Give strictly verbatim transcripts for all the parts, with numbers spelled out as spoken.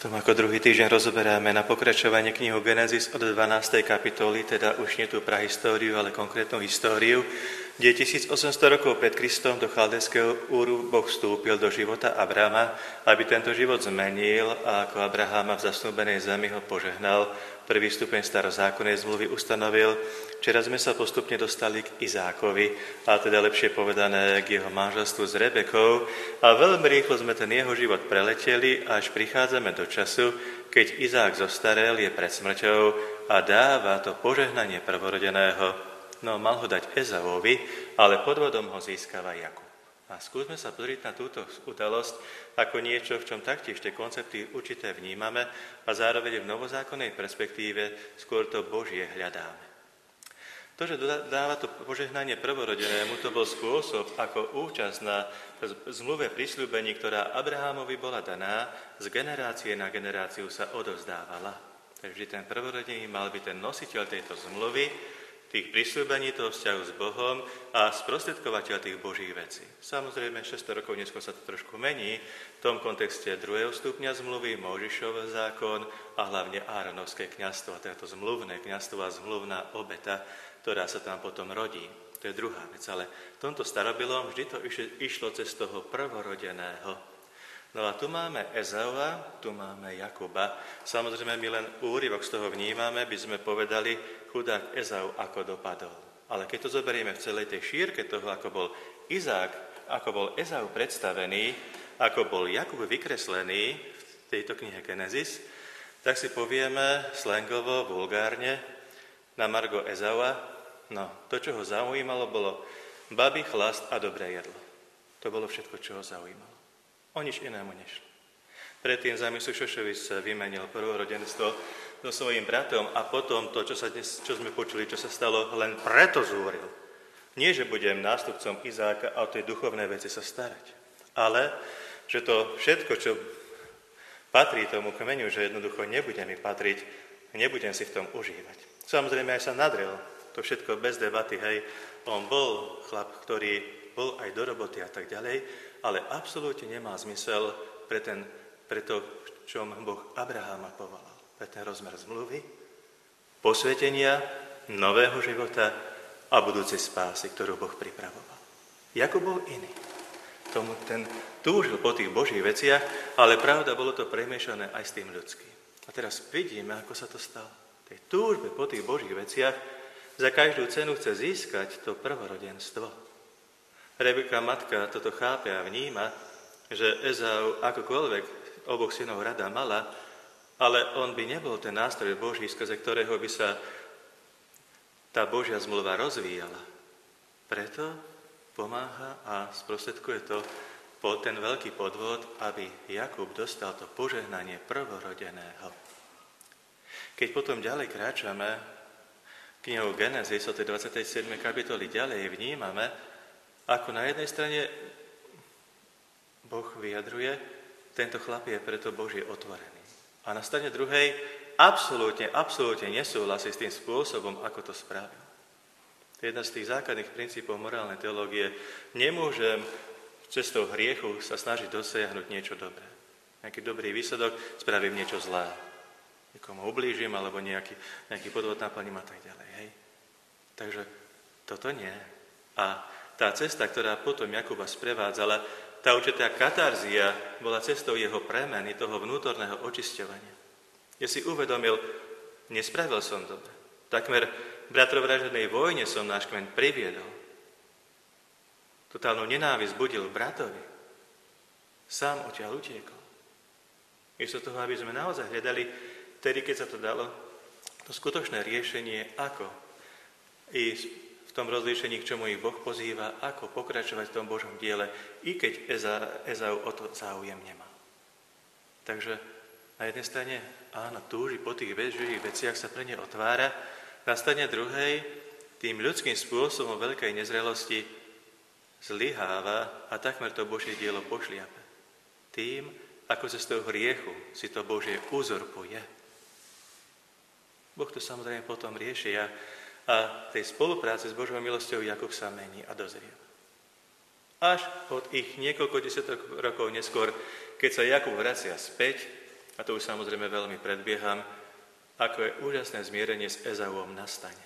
tom ako druhý týždeň rozoberáme na pokračovanie knihu Genesis od dvanástej kapitoly, teda už nie tú prahistóriu, ale konkrétnu históriu, kde tisícosemsto rokov pred Kristom do Chaldejského Úru Boh vstúpil do života Abrahama, aby tento život zmenil a ako Abrahama v zasnúbenej zemi ho požehnal. Prvý stupeň starozákonnej zmluvy ustanovil. Včera sme sa postupne dostali k Izákovi, a teda lepšie povedané k jeho manželstvu s Rebekou. A veľmi rýchlo sme ten jeho život preleteli, až prichádzame do času, keď Izák zostarel, je pred smrťou a dáva to požehnanie prvorodeného. No, mal ho dať Ezauovi, ale podvodom ho získava Jakub. A skúsme sa pozrieť na túto udalosť ako niečo, v čom taktiež tie koncepty určité vnímame a zároveň v novozákonnej perspektíve skôr to Božie hľadáme. To, že dáva to požehnanie prvorodenému, to bol spôsob, ako účasť na zmluve prisľúbení, ktorá Abrahamovi bola daná, z generácie na generáciu sa odovzdávala. Takže ten prvorodený mal byť ten nositeľ tejto zmluvy, tých prisľúbení, toho vzťahu s Bohom a sprostredkovateľ tých Božích vecí. Samozrejme, šesťsto rokov neskôr sa to trošku mení, v tom kontexte druhého stupňa zmluvy, Mojžišov zákon a hlavne Áronovské kňazstvo, a to zmluvné kňazstvo a zmluvná obeta, ktorá sa tam potom rodí. To je druhá vec, ale v tomto starobilom vždy to išlo cez toho prvorodeného. No a tu máme Ezaua, tu máme Jakuba. Samozrejme, my len úryvok z toho vnímame, by sme povedali, chudák Ezau, ako dopadol. Ale keď to zoberieme v celej tej šírke toho, ako bol Izák, ako bol Ezau predstavený, ako bol Jakub vykreslený v tejto knihe Genesis, tak si povieme slangovo, vulgárne, na margo Ezaua, no, to, čo ho zaujímalo, bolo baby, chlast a dobré jedlo. To bolo všetko, čo ho zaujímalo. O nič inému nešlo. Predtým za Misušošovi sa vymenil prvorodenstvo so svojím bratom a potom to, čo, sa dnes, čo sme počuli, čo sa stalo, len preto zúril. Nie, že budem nástupcom Izáka a o tej duchovnej veci sa starať, ale že to všetko, čo patrí tomu kmeňu, že jednoducho nebude mi patriť, nebudem si v tom užívať. Samozrejme aj sa nadrel, to všetko bez debaty, hej, on bol chlap, ktorý bol aj do roboty a tak ďalej, ale absolútne nemá zmysel pre, ten, pre to, čom Boh Abraháma povolal. Pre ten rozmer zmluvy, posvetenia, nového života a budúcej spásy, ktorú Boh pripravoval. Jakub bol iný. Tomu ten túžil po tých Božích veciach, ale pravda, bolo to premiešané aj s tým ľudským. A teraz vidíme, ako sa to stalo. Tej túžbe po tých Božích veciach za každú cenu chce získať to prvorodenstvo. Rebeka matka toto chápe a vníma, že Ezau akokoľvek oboch synov rada mala, ale on by nebol ten nástroj Boží, skrze ktorého by sa tá Božia zmluva rozvíjala. Preto pomáha a sprostredkuje to po ten veľký podvod, aby Jakub dostal to požehnanie prvorodeného. Keď potom ďalej kráčame knihou Genesis od tej dvadsiatej siedmej kapitoly ďalej vnímame, ako na jednej strane Boh vyjadruje, tento chlap je preto Božie otvorený. A na strane druhej absolútne, absolútne nesúhlasí s tým spôsobom, ako to spravil. To je jedna z tých základných princípov morálnej teológie. Nemôžem cestou hriechu sa snažiť dosiahnuť niečo dobré. Nejaký dobrý výsledok, spravím niečo zlé. Niekomu ublížim, alebo nejaký, nejaký podvod naplním a tak ďalej. Hej? Takže toto nie. A tá cesta, ktorá potom Jakuba sprevádzala, tá určitá katarzia bola cestou jeho premeny, toho vnútorného očisťovania. Ja si uvedomil, nespravil som dobre. Takmer v bratrovražednej vojne som náš kmeň priviedol. Totálnu nenávisť budil bratovi. Sám odtiaľ utiekol. Miesto toho, aby sme naozaj hľadali, vtedy, keď sa to dalo, to skutočné riešenie, ako ísť v tom rozlíšení, k čomu ich Boh pozýva, ako pokračovať v tom Božom diele, i keď Ezau o to záujem nemá. Takže na jednej strane, áno, túži po tých Božích veciach sa pre ne otvára, na strane druhej tým ľudským spôsobom veľkej nezrelosti zlyháva a takmer to Božie dielo pošliape. Tým, ako sa z toho hriechu si to Božie uzurpuje. Boh to samozrejme potom rieši a A tej spolupráce s Božou milosťou Jakub sa mení a dozrieva. Až od ich niekoľko desiatok rokov neskôr, keď sa Jakub vracia späť a to už samozrejme veľmi predbieham, ako je úžasné zmierenie s Ezauom nastane.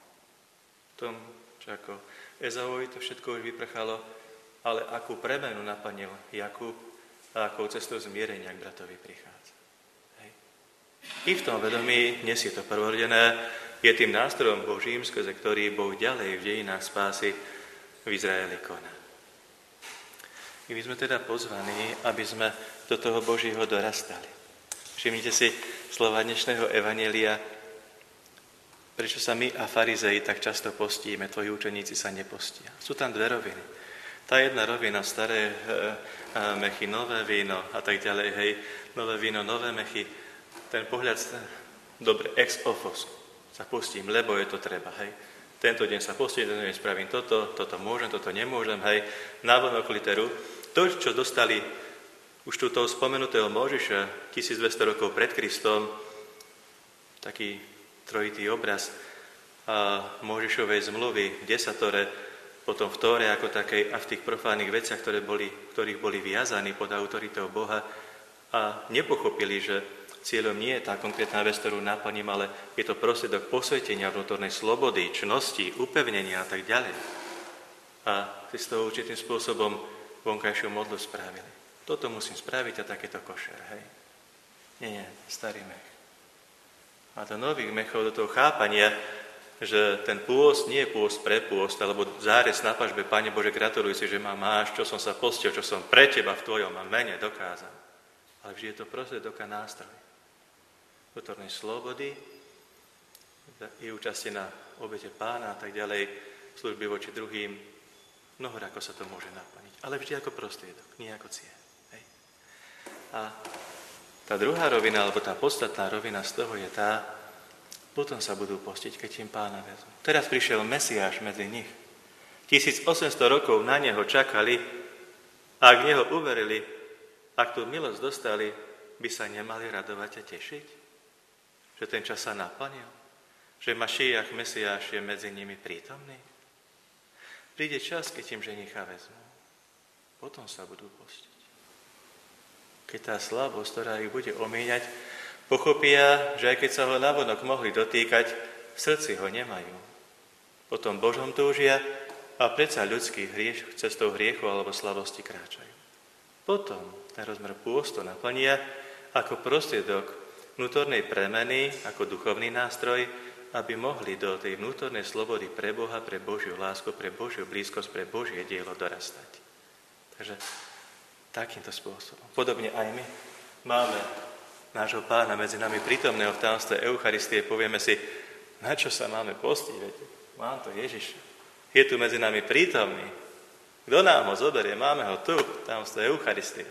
V tom, čo ako Ezauovi to všetko už vyprchalo, ale akú premenu naplnil Jakub a akou cestou zmierenia k bratovi prichádza. Hej. I v tom vedomí dnes je to prvorodené, je tým nástrojom Božím, skrze ktorý Boh ďalej v dejinách spásy v Izraeli koná. I my sme teda pozvaní, aby sme do toho Božího dorastali. Všimnite si slova dnešného evanjelia, prečo sa my a farizei tak často postíme, tvoji učeníci sa nepostia. Sú tam dve roviny. Tá jedna rovina, staré e, e, mechy, nové víno a tak ďalej, hej, nové víno, nové mechy, ten pohľad, dobre, ex ofos, sa postím, lebo je to treba, hej. Tento deň sa postím, tento deň spravím toto, toto môžem, toto nemôžem, hej, návonok literu. To, čo dostali už tu toho spomenutého Mojžiša tisícdvesto rokov pred Kristom, taký trojitý obraz a Mojžišovej zmluvy v desatore, potom v Tóre ako takej a v tých profánnych veciach, ktoré boli, ktorých boli viazaní pod autoritou Boha a nepochopili, že cieľom nie je tá konkrétna vec, ktorú naplním, ale je to prostriedok posvetenia vnútornej slobody, čnosti, upevnenia a tak ďalej. A si z toho určitým spôsobom vonkajšiu modlu spravili. Toto musím spraviť a takéto košer, hej. Nie, nie, starý mech. A do nových mechov, do toho chápania, že ten pôst nie je pôst pre pôst, alebo zárez na pažbe, Pane Bože, gratuluj si, že ma máš, čo som sa postil, čo som pre teba v tvojom a mene dokázal. Ale vždy je to prostriedok a nástroj vnútornej slobody, i účasti na obete Pána a tak ďalej, služby voči druhým, mnoho ako sa to môže naplniť. Ale vždy ako prostriedok, nie ako cieľ. Hej. A tá druhá rovina, alebo tá podstatná rovina z toho je tá, potom sa budú postiť, keď im Pána vezmu. Teraz prišiel Mesiáš medzi nich. tisícosemsto rokov na neho čakali a ak neho uverili, ak tú milosť dostali, by sa nemali radovať a tešiť? Že ten čas sa naplnil? Že Mašiach, Mesiáš je medzi nimi prítomný? Príde čas, keď im ženicha vezmú. Potom sa budú postiť. Keď tá slabosť, ktorá ich bude omíňať, pochopia, že aj keď sa ho navonok mohli dotýkať, v srdci ho nemajú. Potom Božom túžia a predsa ľudský hriech, cestou hriechu alebo slabosti kráčajú. Potom ten rozmer pôstu naplnia ako prostriedok vnútornej premeny, ako duchovný nástroj, aby mohli do tej vnútornej slobody pre Boha, pre Božiu lásku, pre Božiu blízkosť, pre Božie dielo dorastať. Takže takýmto spôsobom. Podobne aj my máme nášho Pána medzi nami prítomného v tajomstve Eucharistie, povieme si, na čo sa máme postiť, viete? Mám to Ježiša. Je tu medzi nami prítomný. Kto nám ho zoberie? Máme ho tu, v tajomstve Eucharistie.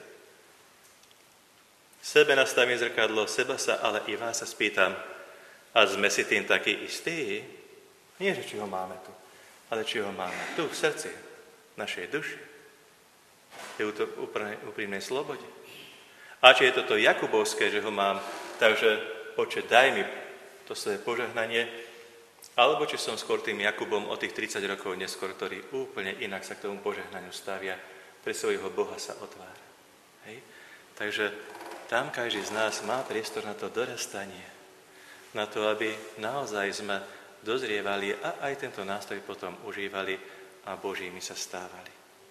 Sebe nastavím zrkadlo, seba sa, ale i vás sa spýtam, a sme si tým takí istí? Nie, že či ho máme tu, ale či ho máme tu, v srdci, v našej duši. Je to v úprimnej slobode. A či je toto jakubovské, že ho mám, takže Oče, daj mi to svoje požehnanie, alebo či som skôr tým Jakubom o tých tridsať rokov neskôr, ktorý úplne inak sa k tomu požehnaniu stavia, pre svojho Boha sa otvára. Hej? Takže tam každý z nás má priestor na to dorastanie, na to, aby naozaj sme dozrievali a aj tento nástroj potom užívali a Božími sa stávali.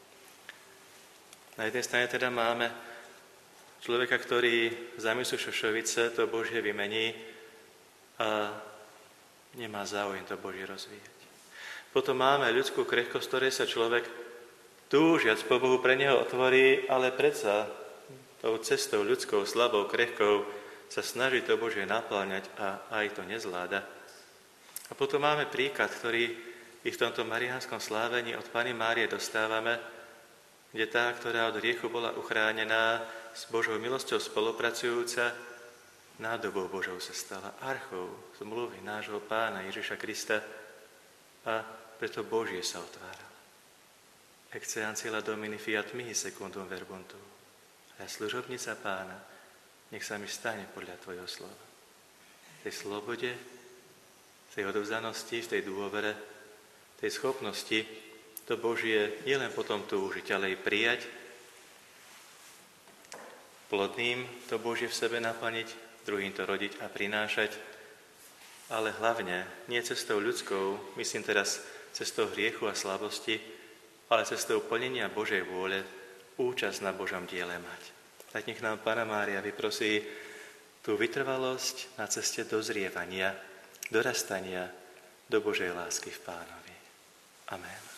Na jednej strane teda máme človeka, ktorý za myslu šošovice to Božie vymení a nemá záujem to Božie rozvíjať. Potom máme ľudskú krehkosť, ktorej sa človek túžiac po Bohu pre neho otvorí, ale predsa tou cestou ľudskou, slabou, krehkou sa snaží to Božie napĺňať a aj to nezvláda. A potom máme príklad, ktorý i v tomto mariánskom slávení od Panny Márie dostávame, kde tá, ktorá od hriechu bola uchránená, s Božou milosťou spolupracujúca, nádobou Božou sa stala archou zmluvy nášho Pána Ježiša Krista a preto Božie sa otvárala. Ecce ancilla Domini fiat mihi secundum verbuntur. A služobnica Pána, nech sa mi stane podľa tvojho slova. V tej slobode, v tej odovzdanosti, v tej dôvere, v tej schopnosti to Božie nielen potom túžiť, ale aj prijať plodným to Božie v sebe naplniť, druhým to rodiť a prinášať, ale hlavne nie cestou ľudskou, myslím teraz cestou hriechu a slabosti, ale cestou plnenia Božej vôle, účasť na Božom diele mať. Tak nech nám Panna Mária vyprosí tú vytrvalosť na ceste dozrievania, dorastania do Božej lásky v Pánovi. Amen.